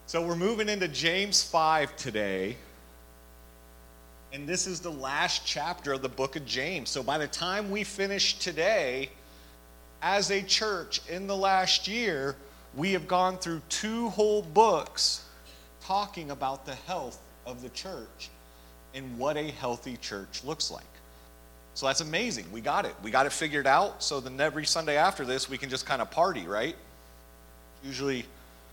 So we're moving into James 5 today. And this is the last chapter of the book of James. So by the time we finish today, as a church in the last year, we have gone through 2 whole books talking about the health of the church and what a healthy church looks like. So that's amazing. We got it. We got it figured out. So then every Sunday after this, we can just kind of party, right? Usually.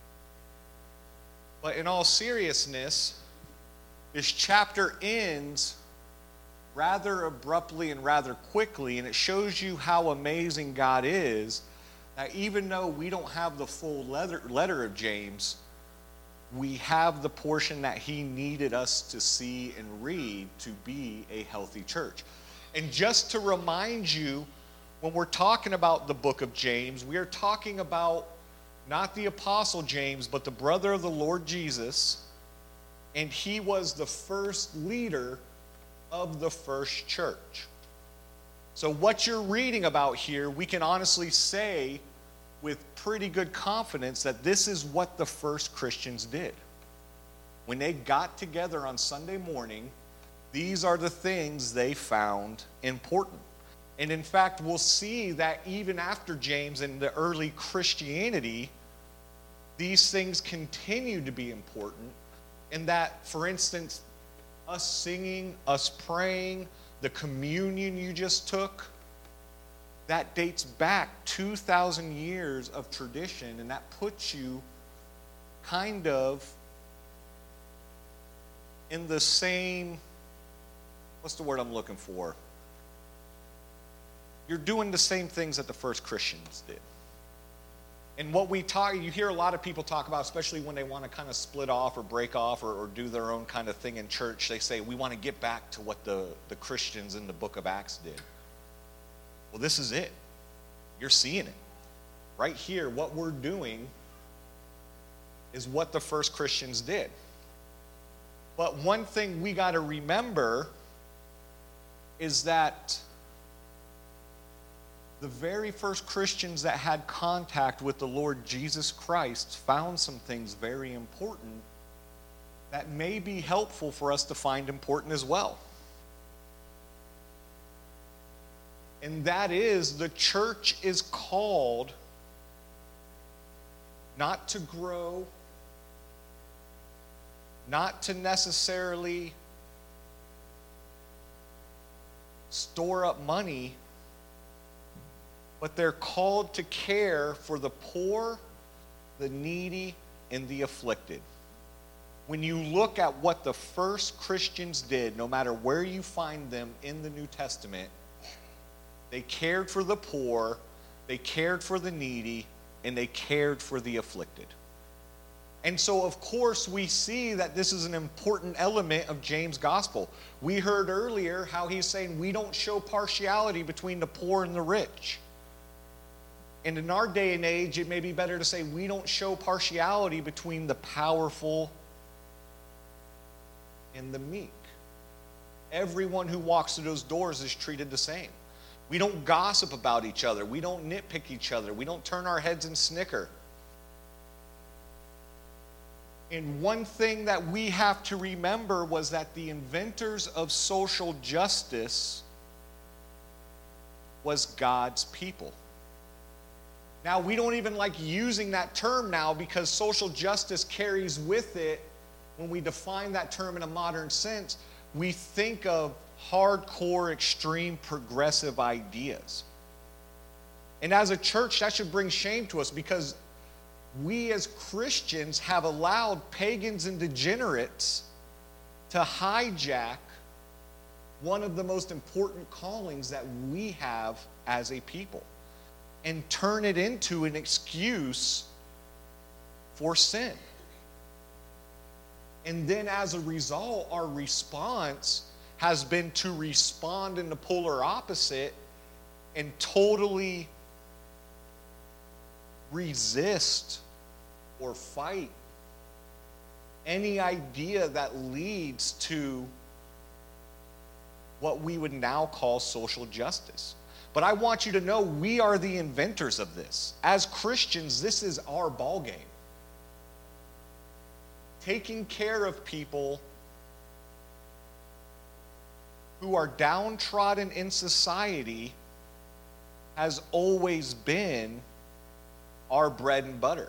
But in all seriousness, this chapter ends rather abruptly and rather quickly, and it shows you how amazing God is, that even though we don't have the full letter of James, we have the portion that he needed us to see and read to be a healthy church. And just to remind you, when we're talking about the book of James, we are talking about not the Apostle James, but the brother of the Lord Jesus, and he was the first leader of the first church. So what you're reading about here, we can honestly say with pretty good confidence that this is what the first Christians did. When they got together on Sunday morning, these are the things they found important. And in fact, we'll see that even after James and the early Christianity, these things continue to be important. And that, for instance, us singing, us praying, the communion you just took, that dates back 2,000 years of tradition, and that puts you kind of in the same, what's the word I'm looking for? You're doing the same things that the first Christians did. And what we talk, you hear a lot of people talk about, especially when they want to kind of split off or break off or do their own kind of thing in church, they say, we want to get back to what the Christians in the book of Acts did. Well, this is it. You're seeing it. Right here, what we're doing is what the first Christians did. But one thing we got to remember is that the very first Christians that had contact with the Lord Jesus Christ found some things very important that may be helpful for us to find important as well. And that is, the church is called not to grow, not to necessarily store up money, but they're called to care for the poor, the needy, and the afflicted. When you look at what the first Christians did, no matter where you find them in the New Testament, they cared for the poor, they cared for the needy, and they cared for the afflicted. And so, of course, we see that this is an important element of James' gospel. We heard earlier how he's saying we don't show partiality between the poor and the rich. And in our day and age, it may be better to say we don't show partiality between the powerful and the meek. Everyone who walks through those doors is treated the same. We don't gossip about each other. We don't nitpick each other. We don't turn our heads and snicker. And one thing that we have to remember was that the inventors of social justice was God's people. Now, we don't even like using that term now because social justice carries with it, when we define that term in a modern sense, we think of hardcore, extreme, progressive ideas. And as a church, that should bring shame to us because we as Christians have allowed pagans and degenerates to hijack one of the most important callings that we have as a people and turn it into an excuse for sin. And then as a result, our response has been to respond in the polar opposite and totally resist or fight any idea that leads to what we would now call social justice. But I want you to know we are the inventors of this. As Christians, this is our ballgame. taking care of people who are downtrodden in society has always been our bread and butter.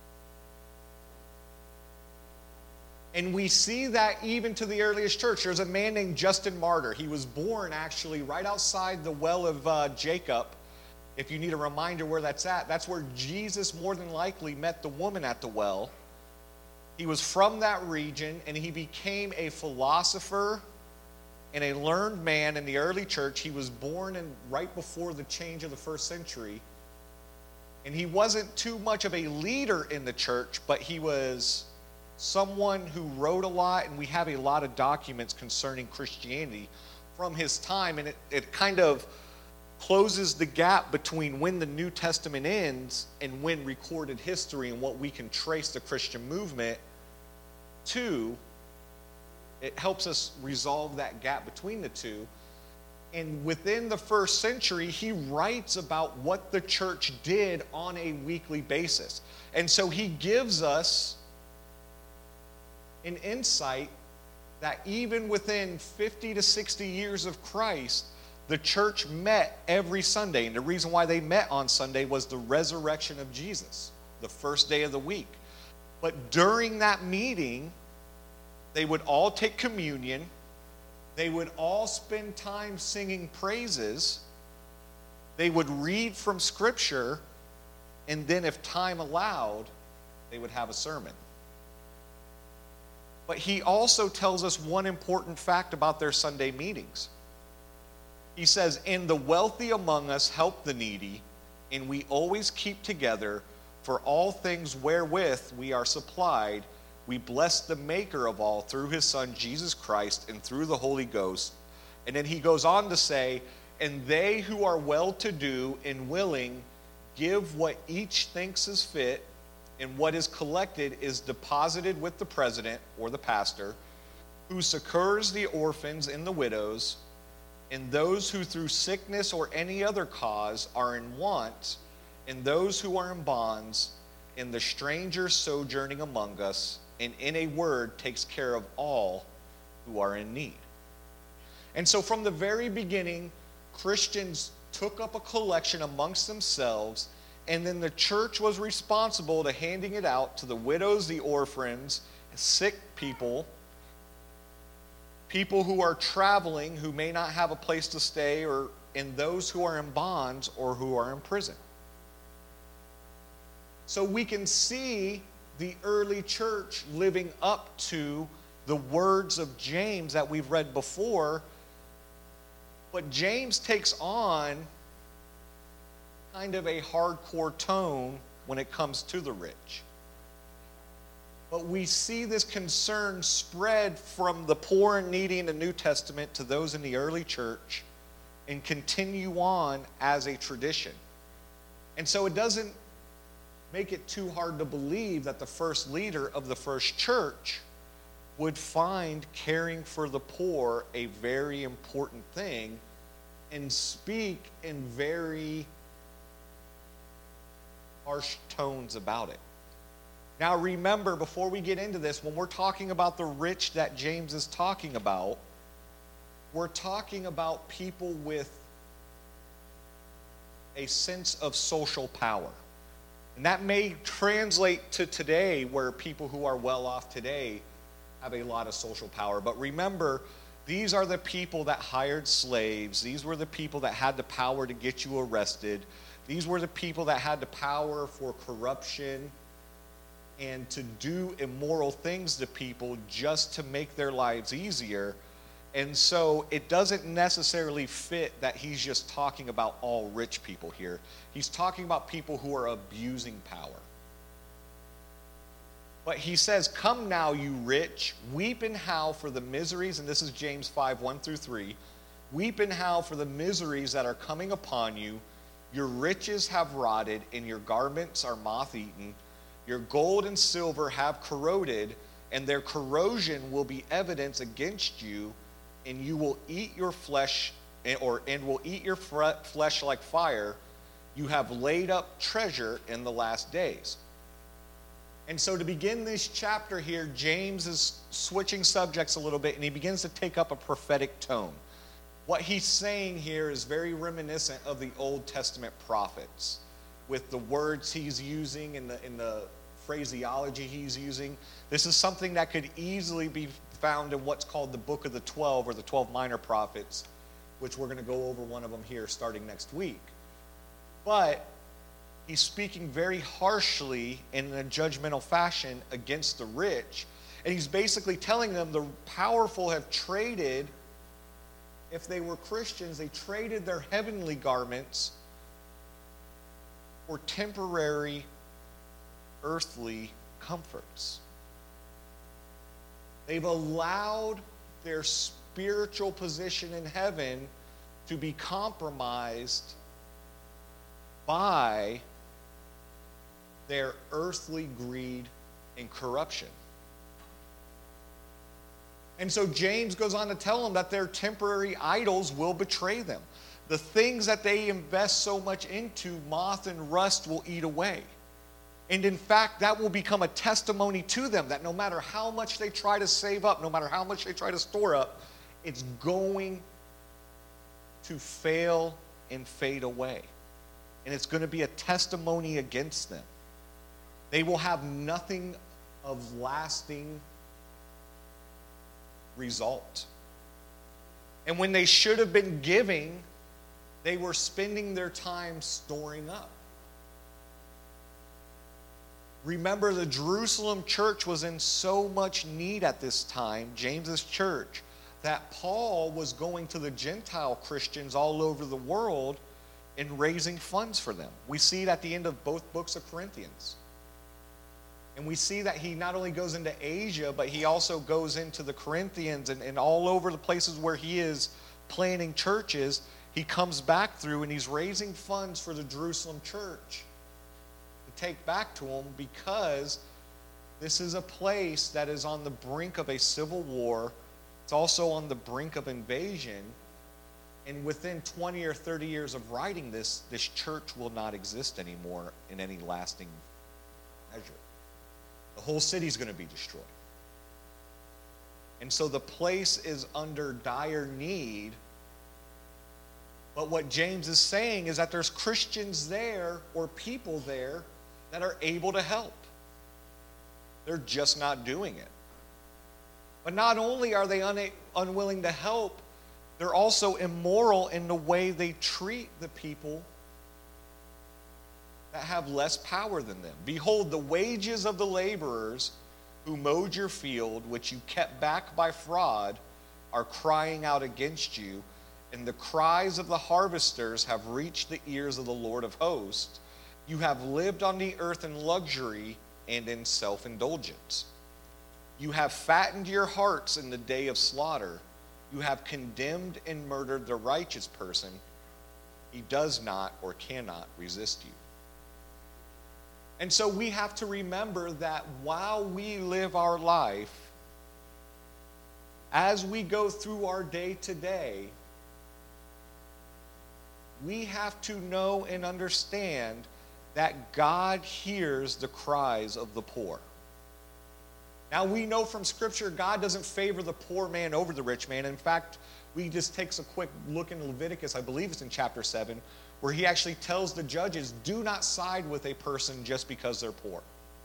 And we see that even to the earliest church. There's a man named Justin Martyr. He was born actually right outside the well of Jacob. If you need a reminder where that's at, that's where Jesus more than likely met the woman at the well. He was from that region, and he became a philosopher and a learned man in the early church. He was born right before the change of the first century. And he wasn't too much of a leader in the church, but he was someone who wrote a lot, and we have a lot of documents concerning Christianity from his time, and it kind of closes the gap between when the New Testament ends and when recorded history and what we can trace the Christian movement to. It helps us resolve that gap between the two. And within the first century, he writes about what the church did on a weekly basis. And so he gives us an insight that even within 50 to 60 years of Christ, the church met every Sunday. And the reason why they met on Sunday was the resurrection of Jesus, the first day of the week. But during that meeting, they would all take communion. They would all spend time singing praises. They would read from Scripture. And then if time allowed, they would have a sermon. But he also tells us one important fact about their Sunday meetings. He says, "And the wealthy among us help the needy, and we always keep together, for all things wherewith we are supplied. We bless the Maker of all through his Son, Jesus Christ, and through the Holy Ghost." And then he goes on to say, "And they who are well-to-do and willing give what each thinks is fit, and what is collected is deposited with the president," or the pastor, "who succors the orphans and the widows, and those who through sickness or any other cause are in want, and those who are in bonds, and the stranger sojourning among us, and in a word takes care of all who are in need." And so from the very beginning, Christians took up a collection amongst themselves, and then the church was responsible to handing it out to the widows, the orphans, sick people, people who are traveling, who may not have a place to stay, or in those who are in bonds or who are in prison. So we can see the early church living up to the words of James that we've read before. But James takes on kind of a hardcore tone when it comes to the rich. But we see this concern spread from the poor and needy in the New Testament to those in the early church and continue on as a tradition. And so it doesn't make it too hard to believe that the first leader of the first church would find caring for the poor a very important thing and speak in very harsh tones about it. Now remember, before we get into this, when we're talking about the rich that James is talking about, we're talking about people with a sense of social power. And that may translate to today, where people who are well off today have a lot of social power. But remember, these are the people that hired slaves. These were the people that had the power to get you arrested. These were the people that had the power for corruption and to do immoral things to people just to make their lives easier. And so it doesn't necessarily fit that he's just talking about all rich people here. He's talking about people who are abusing power. But he says, "Come now, you rich, weep and howl for the miseries," and this is James 5, 1 through 3. "Weep and howl for the miseries that are coming upon you. Your riches have rotted, and your garments are moth-eaten. Your gold and silver have corroded, and their corrosion will be evidence against you, and you will eat your flesh, and will eat your flesh like fire. You have laid up treasure in the last days." And so to begin this chapter here, James is switching subjects a little bit, and he begins to take up a prophetic tone. What he's saying here is very reminiscent of the Old Testament prophets, with the words he's using and the phraseology he's using. This is something that could easily be found in what's called the Book of the 12, or the 12 minor prophets, which we're going to go over one of them here starting next week. But he's speaking very harshly in a judgmental fashion against the rich. And he's basically telling them the powerful have traded, if they were Christians, they traded their heavenly garments for temporary earthly comforts. They've allowed their spiritual position in heaven to be compromised by their earthly greed and corruption. And so James goes on to tell them that their temporary idols will betray them. The things that they invest so much into, moth and rust will eat away. And in fact, that will become a testimony to them that no matter how much they try to save up, no matter how much they try to store up, it's going to fail and fade away. And it's going to be a testimony against them. They will have nothing of lasting result. And when they should have been giving, they were spending their time storing up. Remember, the Jerusalem church was in so much need at this time, James's church, that Paul was going to the Gentile Christians all over the world and raising funds for them. We see it at the end of both books of Corinthians. And we see that he not only goes into Asia, but he also goes into the Corinthians and all over the places where he is planning churches. He comes back through and he's raising funds for the Jerusalem church to take back to them, because this is a place that is on the brink of a civil war. It's also on the brink of invasion. And within 20 or 30 years of writing this church will not exist anymore in any lasting measure. The whole city's going to be destroyed. And so the place is under dire need. But what James is saying is that there's Christians there, or people there, that are able to help. They're just not doing it. But not only are they unwilling to help, they're also immoral in the way they treat the people that have less power than them. Behold, the wages of the laborers who mowed your field, which you kept back by fraud, are crying out against you, and the cries of the harvesters have reached the ears of the Lord of hosts. You have lived on the earth in luxury and in self-indulgence. You have fattened your hearts in the day of slaughter. You have condemned and murdered the righteous person. He does not or cannot resist you. And so we have to remember that while we live our life, as we go through our day to day, we have to know and understand that God hears the cries of the poor. Now, we know from Scripture God doesn't favor the poor man over the rich man. In fact, we just take a quick look in Leviticus, I believe it's in chapter 7, where he actually tells the judges, do not side with a person just because they're poor.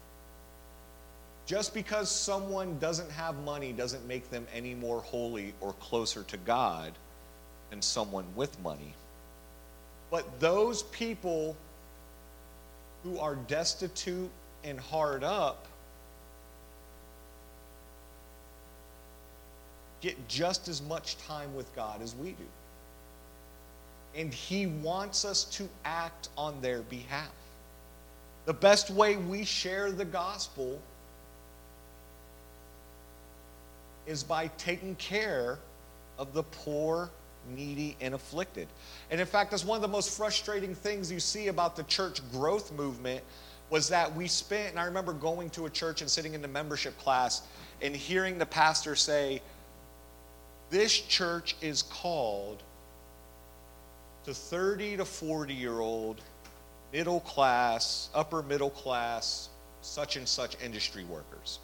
Just because someone doesn't have money doesn't make them any more holy or closer to God than someone with money. But those people who are destitute and hard up get just as much time with God as we do. And he wants us to act on their behalf. The best way we share the gospel is by taking care of the poor, needy, and afflicted. And in fact, that's one of the most frustrating things you see about the church growth movement, was that we spent, and I remember going to a church and sitting in the membership class and hearing the pastor say, this church is called to 30 to 40-year-old, middle class, upper middle class such and such industry workers.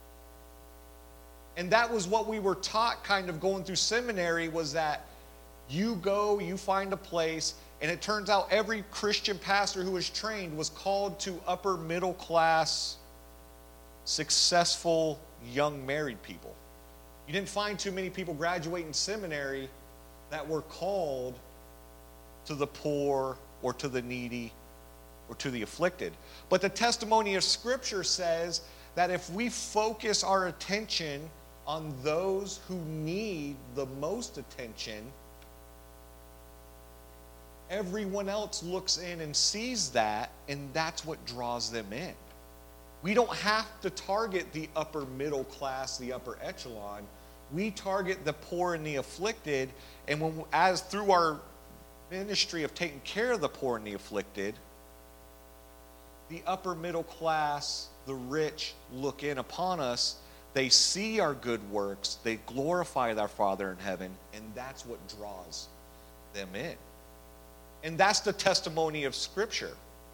And that was what we were taught kind of going through seminary, was that you go, you find a place, and it turns out every Christian pastor who was trained was called to upper middle class, successful, young married people. You didn't find too many people graduating seminary that were called to the poor or to the needy or to the afflicted. But the testimony of Scripture says that if we focus our attention on those who need the most attention, everyone else looks in and sees that, and that's what draws them in. We don't have to target the upper middle class, the upper echelon. We target the poor and the afflicted, and as through our ministry of taking care of the poor and the afflicted, the upper middle class, the rich look in upon us. They see our good works, they glorify their Father in heaven, and that's what draws them in. And that's the testimony of Scripture.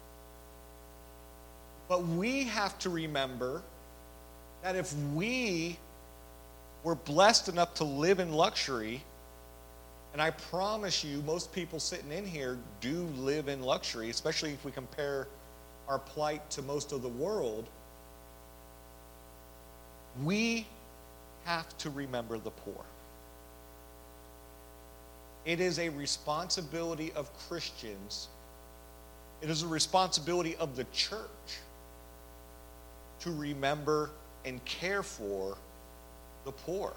But we have to remember that if we were blessed enough to live in luxury, and I promise you, most people sitting in here do live in luxury, especially if we compare our plight to most of the world, we have to remember the poor. It is a responsibility of Christians, it is a responsibility of the church to remember and care for the poor.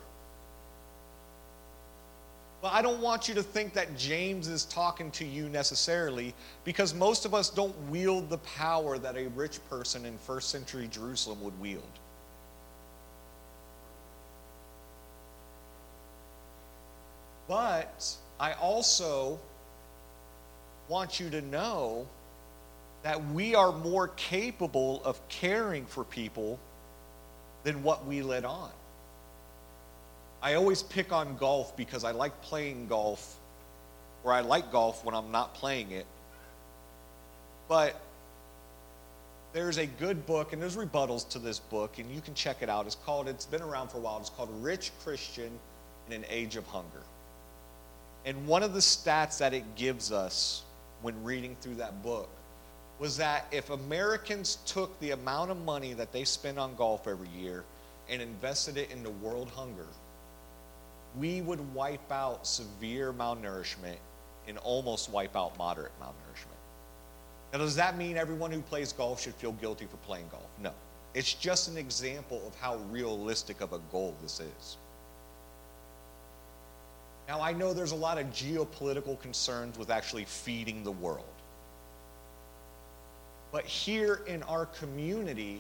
But I don't want you to think that James is talking to you necessarily, because most of us don't wield the power that a rich person in first century Jerusalem would wield. But I also want you to know that we are more capable of caring for people than what we let on. I always pick on golf because I like playing golf, or I like golf when I'm not playing it. But there's a good book, and there's rebuttals to this book, and you can check it out. It's been around for a while. It's called Rich Christian in an Age of Hunger. And one of the stats that it gives us when reading through that book was that if Americans took the amount of money that they spend on golf every year and invested it into world hunger, we would wipe out severe malnourishment and almost wipe out moderate malnourishment. Now, does that mean everyone who plays golf should feel guilty for playing golf? No. It's just an example of how realistic of a goal this is. Now, I know there's a lot of geopolitical concerns with actually feeding the world. But here in our community,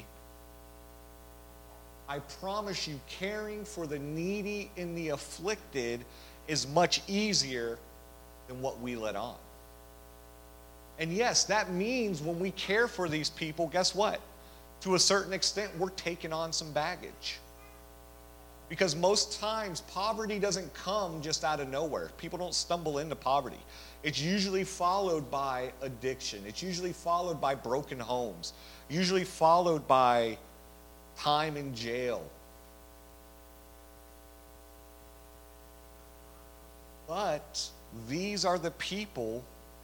I promise you, caring for the needy and the afflicted is much easier than what we let on. And yes, that means when we care for these people, guess what? To a certain extent, we're taking on some baggage. Because most times, poverty doesn't come just out of nowhere. People don't stumble into poverty. It's usually followed by addiction. It's usually followed by broken homes. Usually followed by time in jail. But these are the people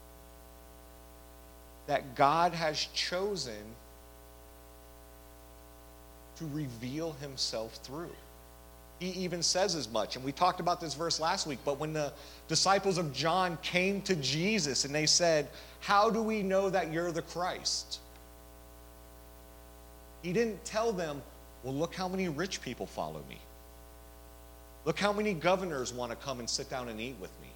that God has chosen to reveal himself through. He even says as much, and we talked about this verse last week, but when the disciples of John came to Jesus and they said, "How do we know that you're the Christ?" He didn't tell them, "Well, look how many rich people follow me. Look how many governors want to come and sit down and eat with me."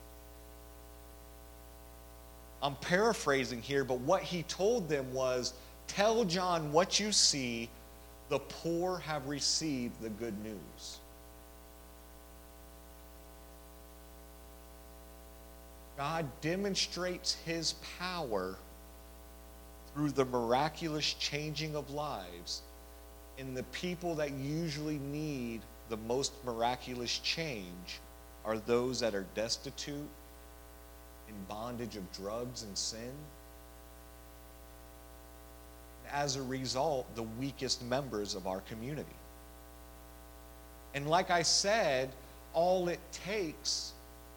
I'm paraphrasing here, but what he told them was, "Tell John what you see. The poor have received the good news." God demonstrates his power through the miraculous changing of lives, and the people that usually need the most miraculous change are those that are destitute, in bondage of drugs and sin. As a result, the weakest members of our community. And like I said, all it takes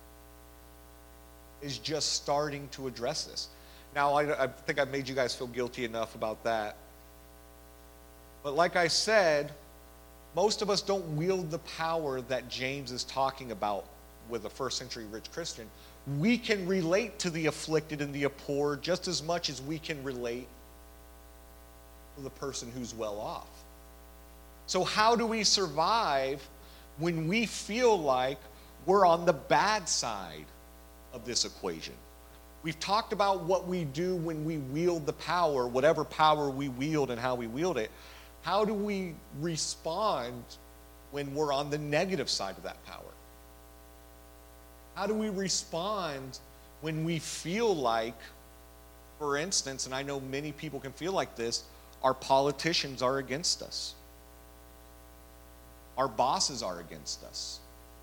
is just starting to address this. Now, I think I've made you guys feel guilty enough about that. But like I said, most of us don't wield the power that James is talking about with a first century rich Christian. We can relate to the afflicted and the poor just as much as we can relate to the person who's well off. So how do we survive when we feel like we're on the bad side of this equation? We've talked about what we do when we wield the power, whatever power we wield and how we wield it. How do we respond when we're on the negative side of that power? How do we respond when we feel like, for instance, and I know many people can feel like this, our politicians are against us. Our bosses are against us.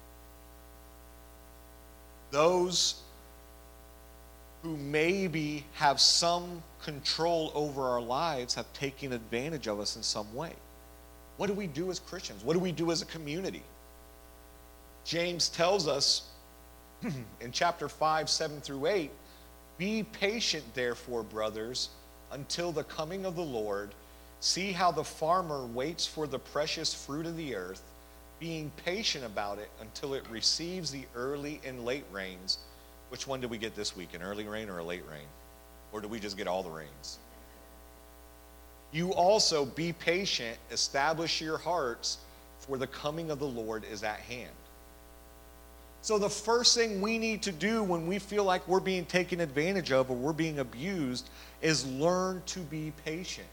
Those who maybe have some control over our lives have taken advantage of us in some way. What do we do as Christians? What do we do as a community? James tells us in chapter 5, 7 through 8, be patient, therefore, brothers, until the coming of the Lord. See how the farmer waits for the precious fruit of the earth, being patient about it until it receives the early and late rains. Which one did we get this week, an early rain or a late rain? Or did we just get all the rains? You also be patient, establish your hearts, for the coming of the Lord is at hand. So the first thing we need to do when we feel like we're being taken advantage of or we're being abused is learn to be patient.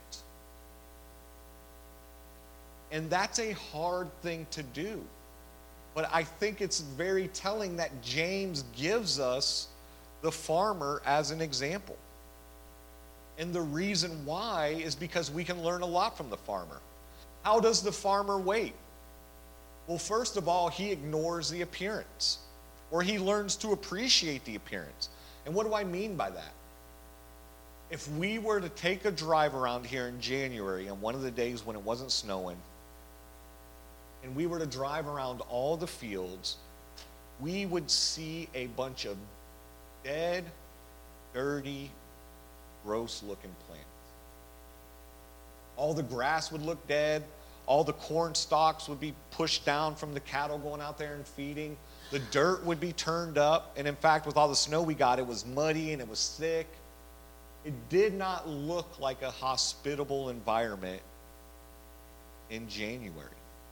And that's a hard thing to do. But I think it's very telling that James gives us the farmer as an example. And the reason why is because we can learn a lot from the farmer. How does the farmer wait? Well, first of all, he ignores the appearance, or he learns to appreciate the appearance. And what do I mean by that? If we were to take a drive around here in January on one of the days when it wasn't snowing, and we were to drive around all the fields, we would see a bunch of dead, dirty, gross-looking plants. All the grass would look dead. All the corn stalks would be pushed down from the cattle going out there and feeding. The dirt would be turned up. And in fact, with all the snow we got, it was muddy and it was thick. It did not look like a hospitable environment in January.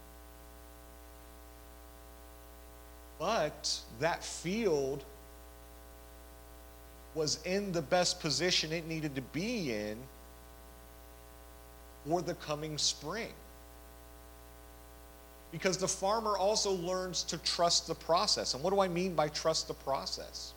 But that field was in the best position it needed to be in for the coming spring. Because the farmer also learns to trust the process. And what do I mean by trust the process?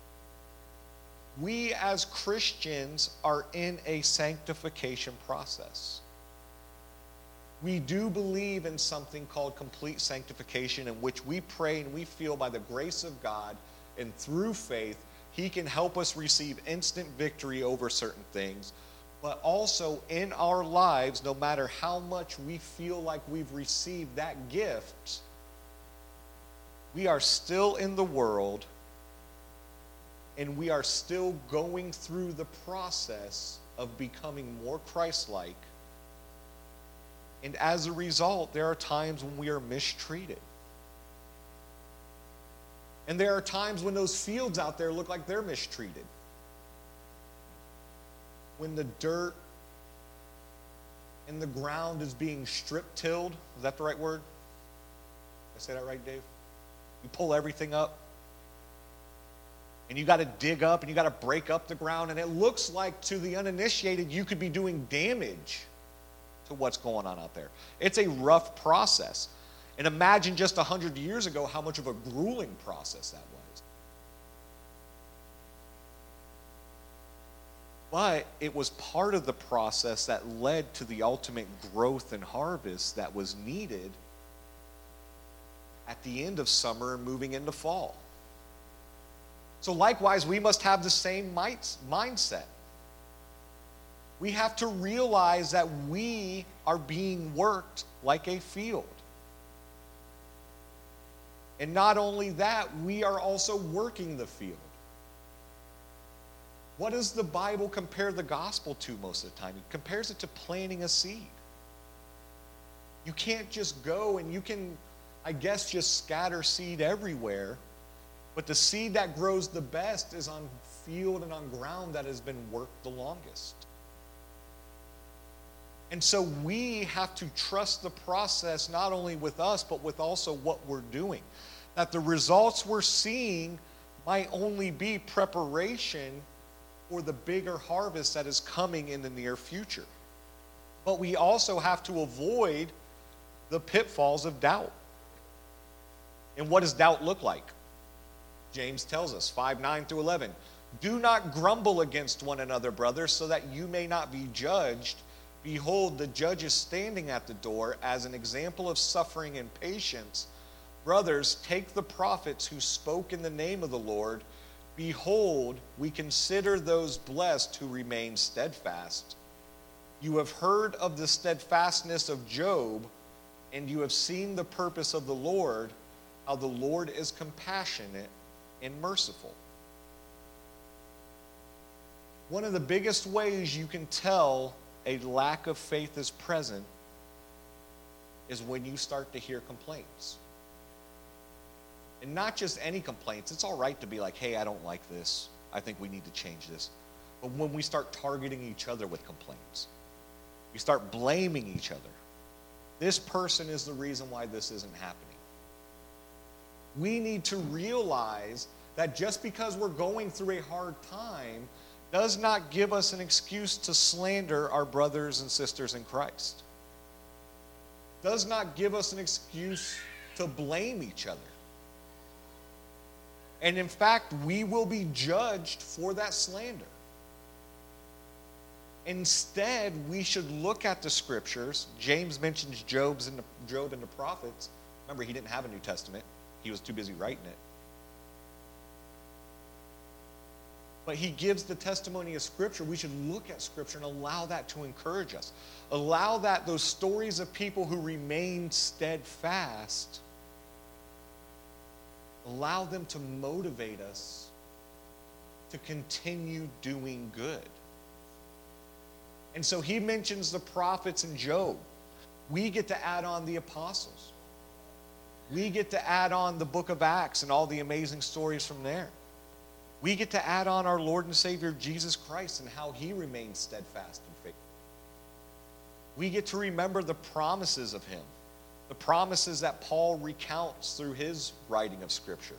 We as Christians are in a sanctification process. We do believe in something called complete sanctification, in which we pray and we feel by the grace of God and through faith, He can help us receive instant victory over certain things. But also in our lives, no matter how much we feel like we've received that gift, we are still in the world and we are still going through the process of becoming more Christ-like. And as a result, there are times when we are mistreated. And there are times when those fields out there look like they're mistreated. When the dirt and the ground is being strip-tilled. Is that the right word? Did I say that right, Dave? You pull everything up. And you got to dig up and you got to break up the ground. And it looks like to the uninitiated you could be doing damage to what's going on out there. It's a rough process. And imagine just 100 years ago how much of a grueling process that was. But it was part of the process that led to the ultimate growth and harvest that was needed at the end of summer and moving into fall. So likewise, we must have the same mindset. We have to realize that we are being worked like a field. And not only that, we are also working the field. What does the Bible compare the gospel to most of the time? It compares it to planting a seed. You can't just go and you can, I guess, just scatter seed everywhere. But the seed that grows the best is on field and on ground that has been worked the longest. And so we have to trust the process not only with us, but with also what we're doing. That the results we're seeing might only be preparation for the bigger harvest that is coming in the near future. But we also have to avoid the pitfalls of doubt. And what does doubt look like? James tells us, 5:9 through 11. Do not grumble against one another, brothers, so that you may not be judged. Behold, the judge is standing at the door as an example of suffering and patience. Brothers, take the prophets who spoke in the name of the Lord. Behold, we consider those blessed who remain steadfast. You have heard of the steadfastness of Job, and you have seen the purpose of the Lord, how the Lord is compassionate and merciful. One of the biggest ways you can tell a lack of faith is present is when you start to hear complaints. And not just any complaints. It's all right to be like, hey, I don't like this. I think we need to change this. But when we start targeting each other with complaints, we start blaming each other. This person is the reason why this isn't happening. We need to realize that just because we're going through a hard time does not give us an excuse to slander our brothers and sisters in Christ. Does not give us an excuse to blame each other. And in fact, we will be judged for that slander. Instead, we should look at the scriptures. James mentions Job and the prophets. Remember, he didn't have a New Testament. He was too busy writing it. But he gives the testimony of Scripture. We should look at Scripture and allow that to encourage us. Allow that, those stories of people who remained steadfast, allow them to motivate us to continue doing good. And so he mentions the prophets and Job. We get to add on the apostles. We get to add on the book of Acts and all the amazing stories from there. We get to add on our Lord and Savior Jesus Christ and how he remained steadfast and faithful. We get to remember the promises of him, the promises that Paul recounts through his writing of Scripture.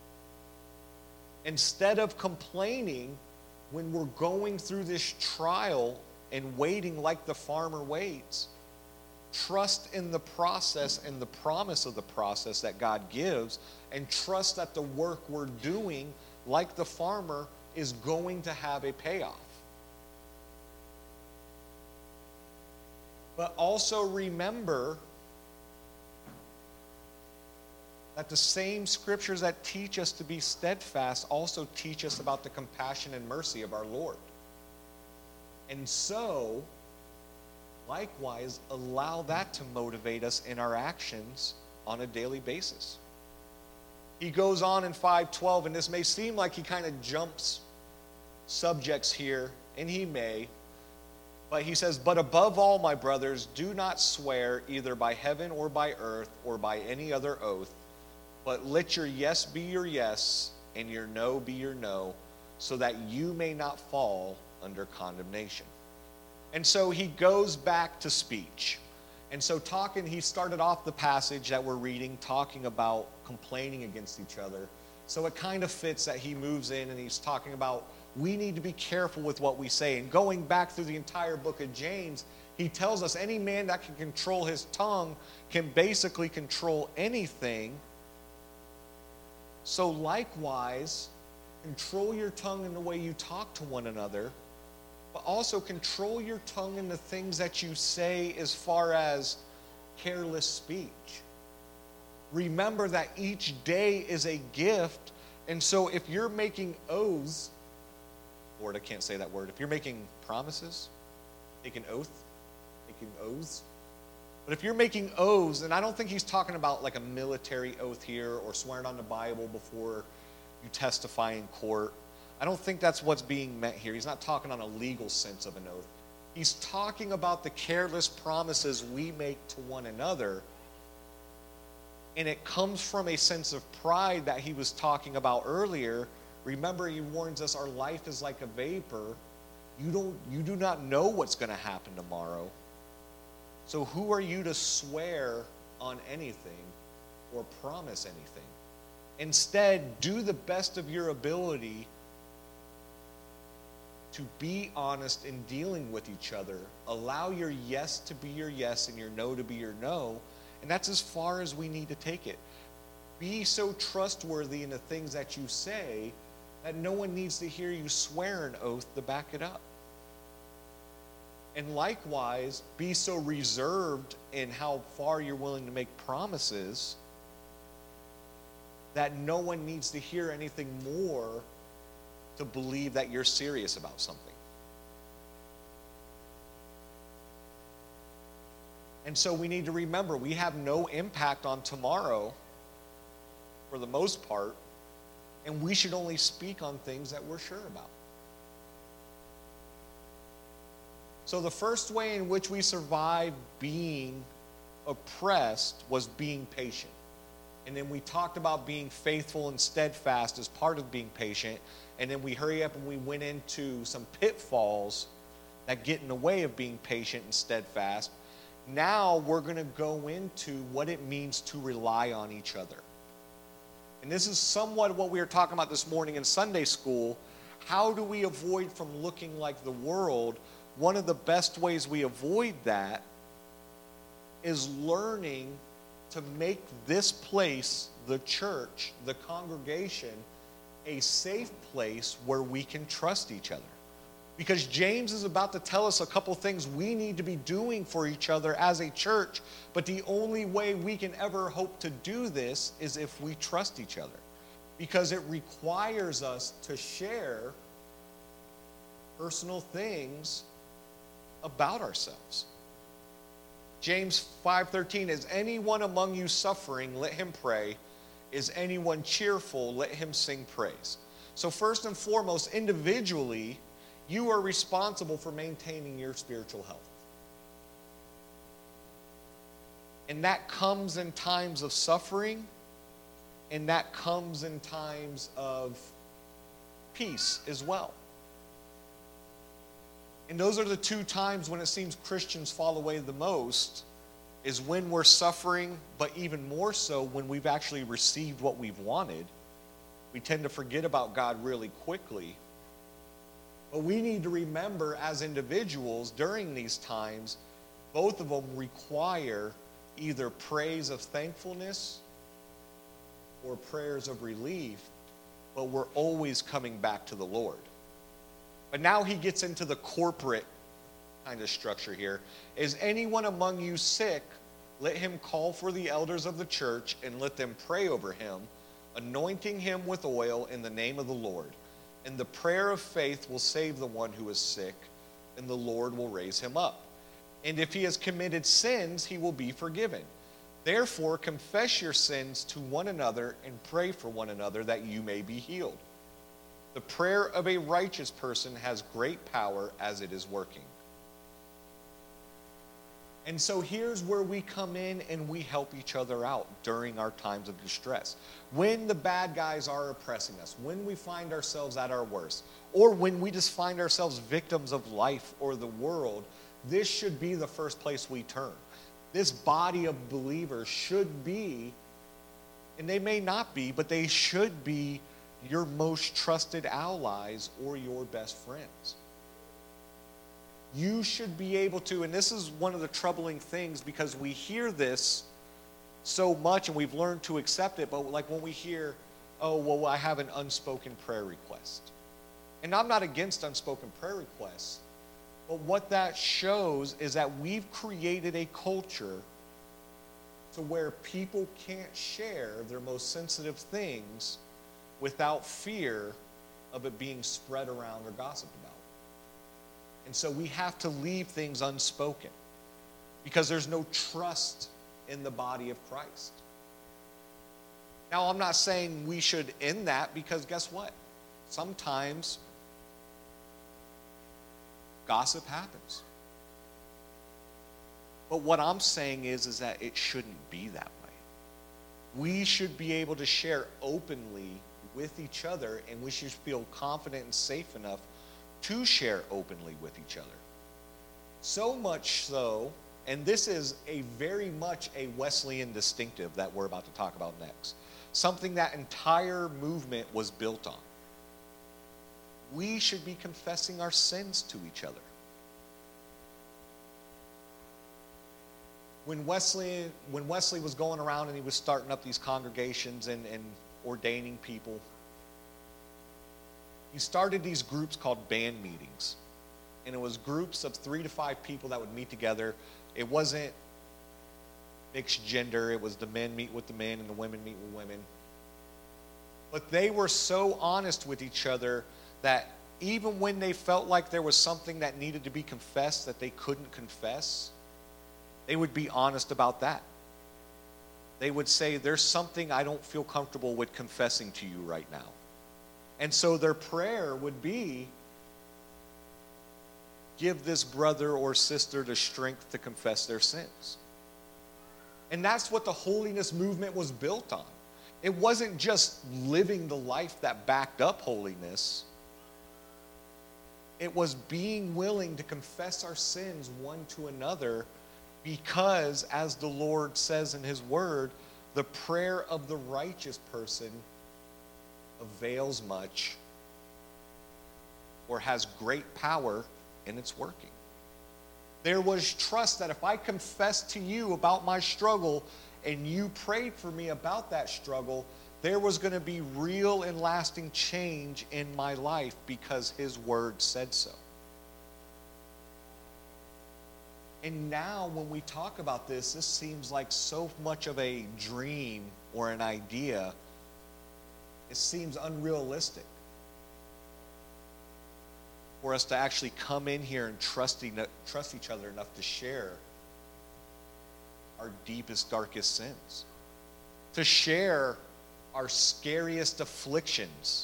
Instead of complaining when we're going through this trial and waiting like the farmer waits, trust in the process and the promise of the process that God gives, and trust that the work we're doing, like the farmer, is going to have a payoff. But also remember that the same scriptures that teach us to be steadfast also teach us about the compassion and mercy of our Lord. And so, likewise, allow that to motivate us in our actions on a daily basis. He goes on in 5:12, and this may seem like he kind of jumps subjects here, and he may, but he says, but above all, my brothers, do not swear either by heaven or by earth or by any other oath, but let your yes be your yes and your no be your no, so that you may not fall under condemnation. And so he goes back to speech. And so he started off the passage that we're reading talking about complaining against each other. So it kind of fits that he moves in and he's talking about we need to be careful with what we say. And going back through the entire book of James, he tells us any man that can control his tongue can basically control anything. So likewise, control your tongue in the way you talk to one another, but also control your tongue in the things that you say as far as careless speech. Remember that each day is a gift, and so if you're making oaths, Lord, I can't say that word. If you're making promises, Taking oaths. But if you're making oaths, and I don't think he's talking about like a military oath here or swearing on the Bible before you testify in court. I don't think that's what's being meant here. He's not talking on a legal sense of an oath. He's talking about the careless promises we make to one another. And it comes from a sense of pride that he was talking about earlier. Remember, he warns us our life is like a vapor. You do not know what's going to happen tomorrow. So who are you to swear on anything or promise anything? Instead, do the best of your ability to be honest in dealing with each other. Allow your yes to be your yes and your no to be your no. And that's as far as we need to take it. Be so trustworthy in the things that you say that no one needs to hear you swear an oath to back it up. And likewise, be so reserved in how far you're willing to make promises that no one needs to hear anything more to believe that you're serious about something. And so we need to remember, we have no impact on tomorrow for the most part, and we should only speak on things that we're sure about. So the first way in which we survived being oppressed was being patient. And then we talked about being faithful and steadfast as part of being patient. And then we hurry up and we went into some pitfalls that get in the way of being patient and steadfast. Now we're going to go into what it means to rely on each other. And this is somewhat what we were talking about this morning in Sunday school. How do we avoid from looking like the world? One of the best ways we avoid that is learning to make this place, the church, the congregation, a safe place where we can trust each other. Because James is about to tell us a couple things we need to be doing for each other as a church, but the only way we can ever hope to do this is if we trust each other. Because it requires us to share personal things about ourselves. James 5:13, is anyone among you suffering? Let him pray. Is anyone cheerful? Let him sing praise. So first and foremost, individually, you are responsible for maintaining your spiritual health. And that comes in times of suffering, and that comes in times of peace as well. And those are the two times when it seems Christians fall away the most, is when we're suffering, but even more so when we've actually received what we've wanted. We tend to forget about God really quickly. But we need to remember as individuals during these times, both of them require either praise of thankfulness or prayers of relief, but we're always coming back to the Lord. But now he gets into the corporate kind of structure here. Is anyone among you sick? Let him call for the elders of the church and let them pray over him, anointing him with oil in the name of the Lord. And the prayer of faith will save the one who is sick, and the Lord will raise him up. And if he has committed sins, he will be forgiven. Therefore, confess your sins to one another and pray for one another that you may be healed. The prayer of a righteous person has great power as it is working. And so here's where we come in and we help each other out during our times of distress. When the bad guys are oppressing us, when we find ourselves at our worst, or when we just find ourselves victims of life or the world, this should be the first place we turn. This body of believers should be, and they may not be, but they should be your most trusted allies or your best friends. You should be able to, and this is one of the troubling things because we hear this so much and we've learned to accept it, but like when we hear, oh, well, I have an unspoken prayer request. And I'm not against unspoken prayer requests, but what that shows is that we've created a culture to where people can't share their most sensitive things without fear of it being spread around or gossiped about. And so we have to leave things unspoken because there's no trust in the body of Christ. Now, I'm not saying we should end that, because guess what? Sometimes gossip happens. But what I'm saying is that it shouldn't be that way. We should be able to share openly with each other, and we should feel confident and safe enough to share openly with each other. So much so, and this is a very much a Wesleyan distinctive that we're about to talk about next. Something that entire movement was built on. We should be confessing our sins to each other. When Wesley was going around and he was starting up these congregations and ordaining people, he started these groups called band meetings. And it was groups of 3 to 5 people that would meet together. It wasn't mixed gender. It was the men meet with the men and the women meet with women. But they were so honest with each other that even when they felt like there was something that needed to be confessed that they couldn't confess, they would be honest about that. They would say, there's something I don't feel comfortable with confessing to you right now. And so their prayer would be, give this brother or sister the strength to confess their sins. And that's what the holiness movement was built on. It wasn't just living the life that backed up holiness. It was being willing to confess our sins one to another, because, as the Lord says in his word, the prayer of the righteous person avails much, or has great power in its working. There was trust that if I confessed to you about my struggle and you prayed for me about that struggle, there was going to be real and lasting change in my life because his word said so. And now when we talk about this seems like so much of a dream or an idea. It seems unrealistic for us to actually come in here and trust each other enough to share our deepest, darkest sins, to share our scariest afflictions.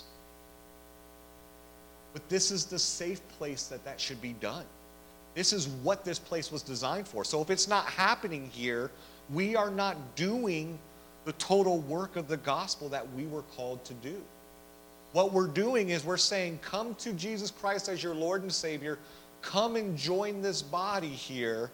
But this is the safe place that should be done. This is what this place was designed for. So if it's not happening here, we are not doing the total work of the gospel that we were called to do. What we're doing is we're saying, come to Jesus Christ as your Lord and Savior. Come and join this body here.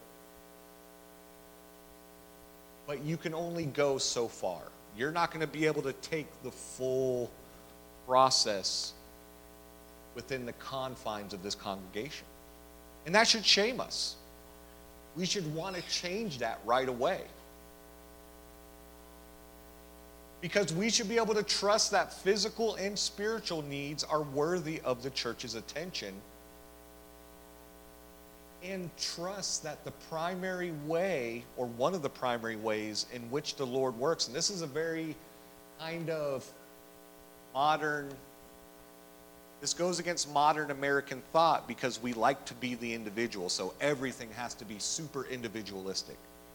But you can only go so far. You're not going to be able to take the full process within the confines of this congregation. And that should shame us. We should want to change that right away. Because we should be able to trust that physical and spiritual needs are worthy of the church's attention. And trust that the primary way, or one of the primary ways in which the Lord works, and this is a very kind of modern, this goes against modern American thought because we like to be the individual, so everything has to be super individualistic.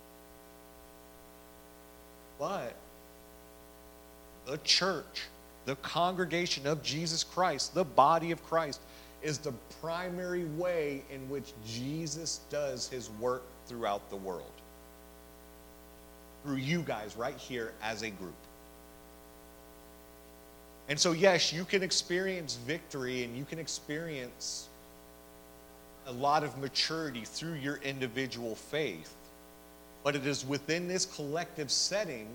But the church, the congregation of Jesus Christ, the body of Christ, is the primary way in which Jesus does his work throughout the world. Through you guys right here as a group. And so yes, you can experience victory and you can experience a lot of maturity through your individual faith. But it is within this collective setting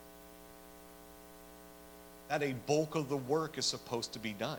that a bulk of the work is supposed to be done.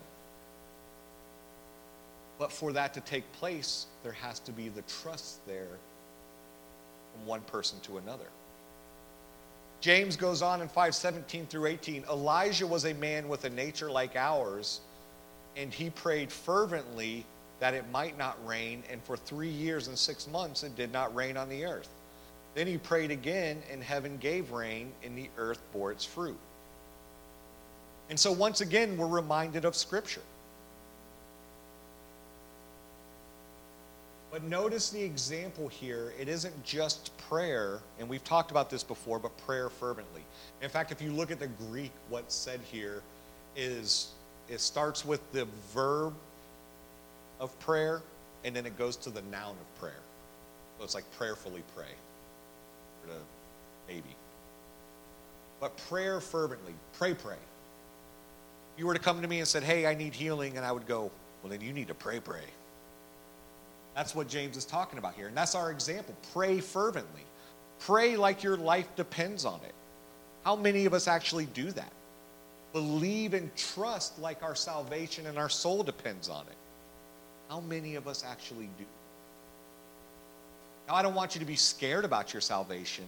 But for that to take place, there has to be the trust there from one person to another. James goes on in 5:17 through 18, Elijah was a man with a nature like ours, and he prayed fervently that it might not rain, and for 3 years and 6 months it did not rain on the earth. Then he prayed again, and heaven gave rain, and the earth bore its fruit. And so once again, we're reminded of Scripture. But notice the example here. It isn't just prayer, and we've talked about this before, but prayer fervently. In fact, if you look at the Greek, what's said here is it starts with the verb of prayer, and then it goes to the noun of prayer. So it's like prayerfully pray, or the baby. But prayer fervently, pray. If you were to come to me and said, hey, I need healing, and I would go, well, then you need to pray. That's what James is talking about here. And that's our example. Pray fervently. Pray like your life depends on it. How many of us actually do that? Believe and trust like our salvation and our soul depends on it. How many of us actually do? Now, I don't want you to be scared about your salvation,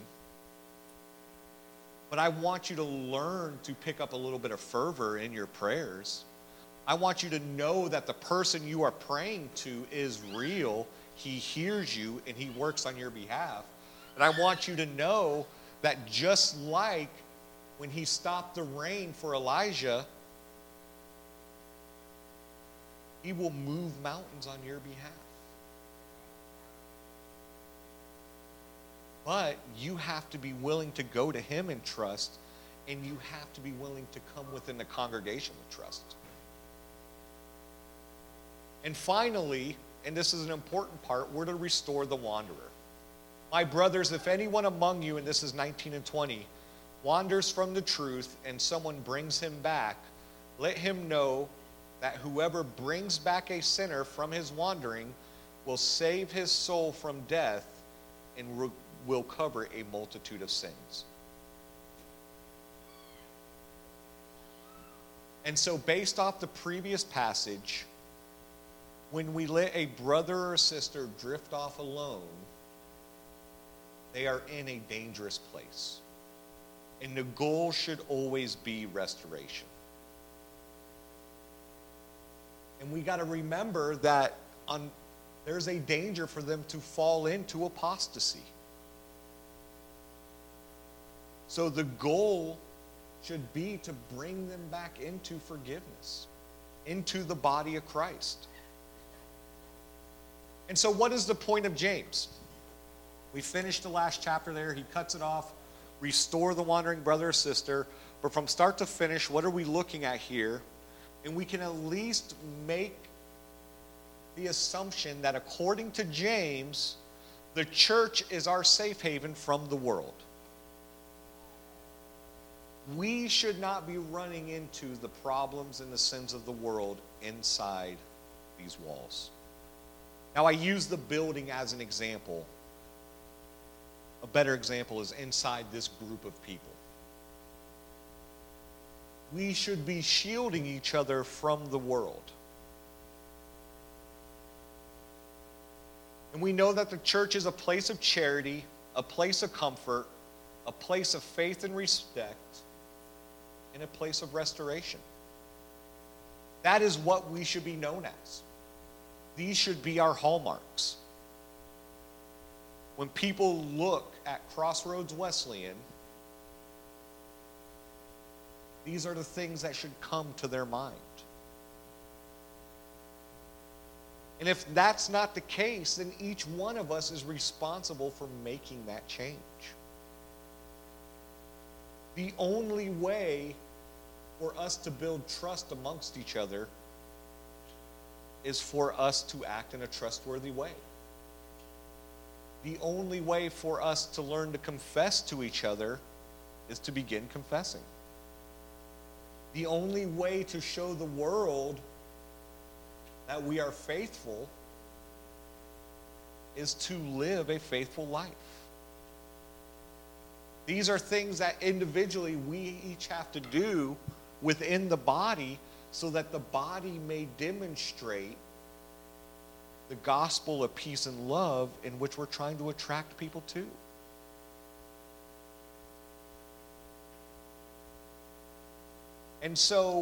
but I want you to learn to pick up a little bit of fervor in your prayers. I want you to know that the person you are praying to is real. He hears you and he works on your behalf. And I want you to know that just like when he stopped the rain for Elijah, he will move mountains on your behalf. But you have to be willing to go to him in trust, and you have to be willing to come within the congregation with trust. And finally, and this is an important part, we're to restore the wanderer. My brothers, if anyone among you, and this is 19 and 20, wanders from the truth and someone brings him back, let him know that whoever brings back a sinner from his wandering will save his soul from death and will cover a multitude of sins. And so based off the previous passage, when we let a brother or sister drift off alone, they are in a dangerous place. And the goal should always be restoration. And we got to remember that there's a danger for them to fall into apostasy. So the goal should be to bring them back into forgiveness, into the body of Christ. And so what is the point of James? We finished the last chapter there. He cuts it off. Restore the wandering brother or sister. But from start to finish, what are we looking at here? And we can at least make the assumption that according to James, the church is our safe haven from the world. We should not be running into the problems and the sins of the world inside these walls. Now, I use the building as an example. A better example is inside this group of people. We should be shielding each other from the world. And we know that the church is a place of charity, a place of comfort, a place of faith and respect, and a place of restoration. That is what we should be known as. These should be our hallmarks. When people look at Crossroads Wesleyan, these are the things that should come to their mind. And if that's not the case, then each one of us is responsible for making that change. The only way for us to build trust amongst each other is for us to act in a trustworthy way. The only way for us to learn to confess to each other is to begin confessing. The only way to show the world that we are faithful is to live a faithful life. These are things that individually we each have to do within the body so that the body may demonstrate the gospel of peace and love in which we're trying to attract people to. And so,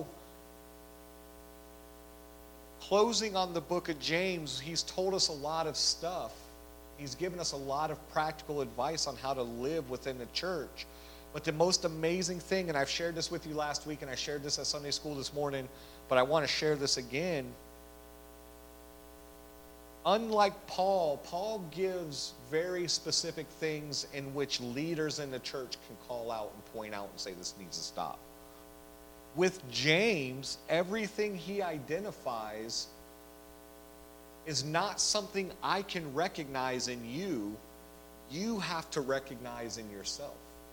closing on the book of James, he's told us a lot of stuff. He's given us a lot of practical advice on how to live within the church. But the most amazing thing, and I've shared this with you last week, and I shared this at Sunday school this morning, but I want to share this again. unlike Paul, Paul gives very specific things in which leaders in the church can call out and point out and say this needs to stop. With James, everything he identifies is not something I can recognize in you. You have to recognize in yourself.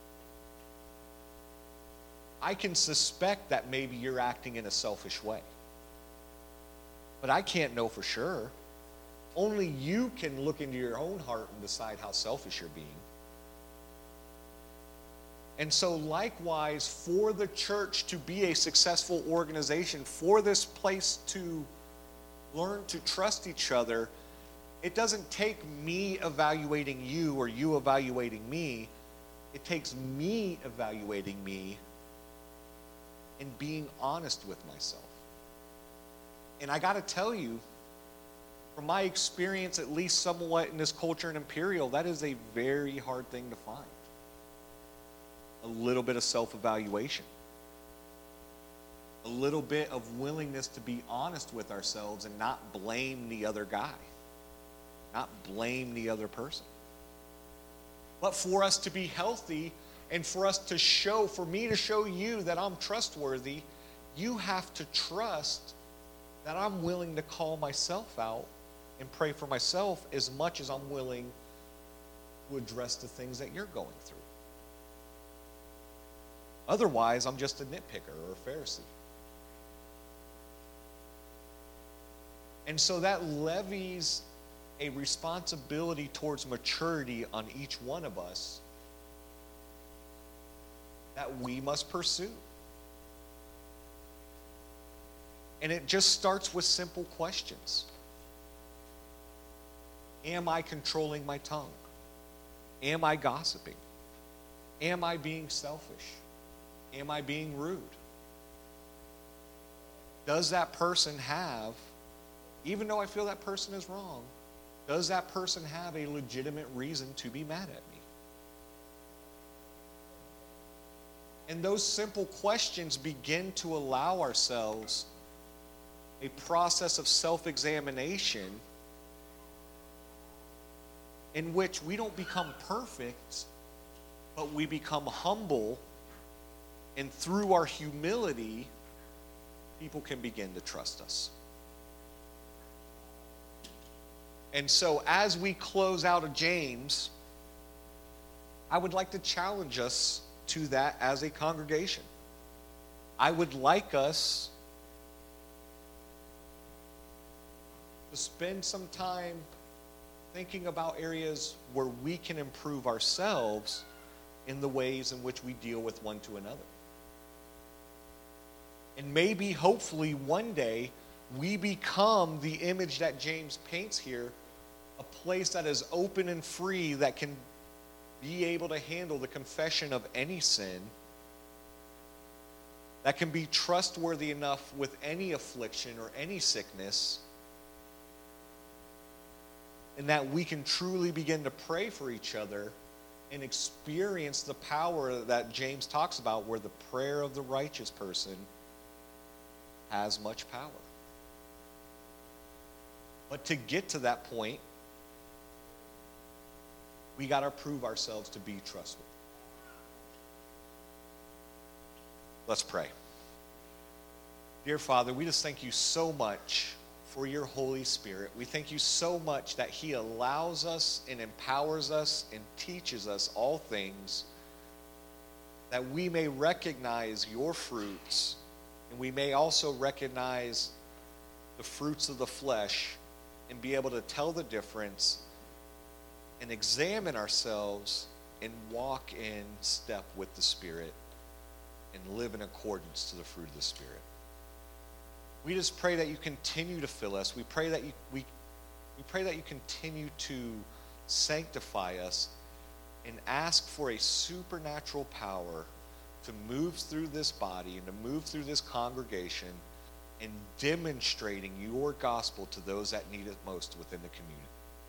I can suspect that maybe you're acting in a selfish way, but I can't know for sure. Only you can look into your own heart and decide how selfish you're being. And so likewise, for the church to be a successful organization, for this place to learn to trust each other, it doesn't take me evaluating you or you evaluating me. It takes me evaluating me and being honest with myself. And I got to tell you, from my experience, at least somewhat in this culture in Imperial, that is a very hard thing to find. A little bit of self-evaluation. A little bit of willingness to be honest with ourselves and not blame the other guy. Not blame the other person. But for us to be healthy and for us to show, for me to show you that I'm trustworthy, you have to trust that I'm willing to call myself out and pray for myself as much as I'm willing to address the things that you're going through. Otherwise, I'm just a nitpicker or a Pharisee. And so that levies a responsibility towards maturity on each one of us that we must pursue. And it just starts with simple questions. Am I controlling my tongue? Am I gossiping? Am I being selfish? Am I being rude? Does that person have, even though I feel that person is wrong, does that person have a legitimate reason to be mad at me? And those simple questions begin to allow ourselves a process of self-examination in which we don't become perfect, but we become humble, and through our humility, people can begin to trust us. And so as we close out of James, I would like to challenge us to that as a congregation. I would like us to spend some time thinking about areas where we can improve ourselves in the ways in which we deal with one to another. And maybe, hopefully, one day, we become the image that James paints here, a place that is open and free, that can be able to handle the confession of any sin, that can be trustworthy enough with any affliction or any sickness, and that we can truly begin to pray for each other and experience the power that James talks about, where the prayer of the righteous person has much power. But to get to that point, we got to prove ourselves to be trustworthy. Let's pray. Dear Father, we just thank you so much for your Holy Spirit. We thank you so much that he allows us and empowers us and teaches us all things, that we may recognize your fruits, and we may also recognize the fruits of the flesh and be able to tell the difference and examine ourselves and walk in step with the Spirit and live in accordance to the fruit of the Spirit. We just pray that you continue to fill us. We pray that we pray that you continue to sanctify us, and ask for a supernatural power to move through this body and to move through this congregation in demonstrating your gospel to those that need it most within the community.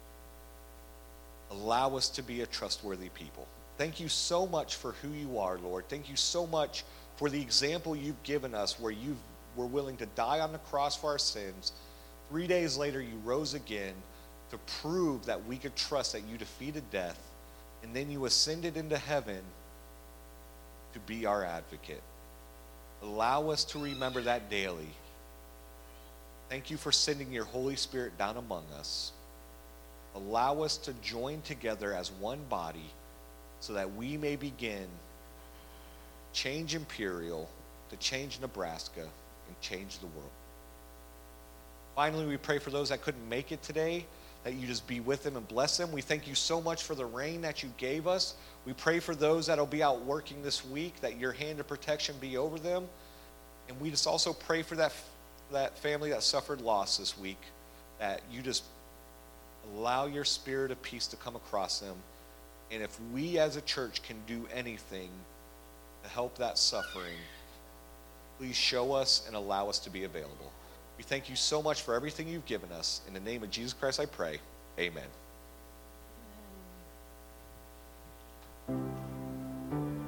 Allow us to be a trustworthy people. Thank you so much for who you are, Lord. Thank you so much for the example you've given us, where you were willing to die on the cross for our sins. 3 days later, you rose again, to prove that we could trust that you defeated death, and then you ascended into heaven to be our advocate. Allow us to remember that daily. Thank you for sending your Holy Spirit down among us. Allow us to join together as one body so that we may begin change Imperial, to change Nebraska, and change the world. Finally, we pray for those that couldn't make it today, that you just be with them and bless them. We thank you so much for the rain that you gave us. We pray for those that will be out working this week, that your hand of protection be over them. And we just also pray for that family that suffered loss this week, that you just allow your spirit of peace to come across them. And if we as a church can do anything to help that suffering, please show us and allow us to be available. We thank you so much for everything you've given us. In the name of Jesus Christ I pray, amen.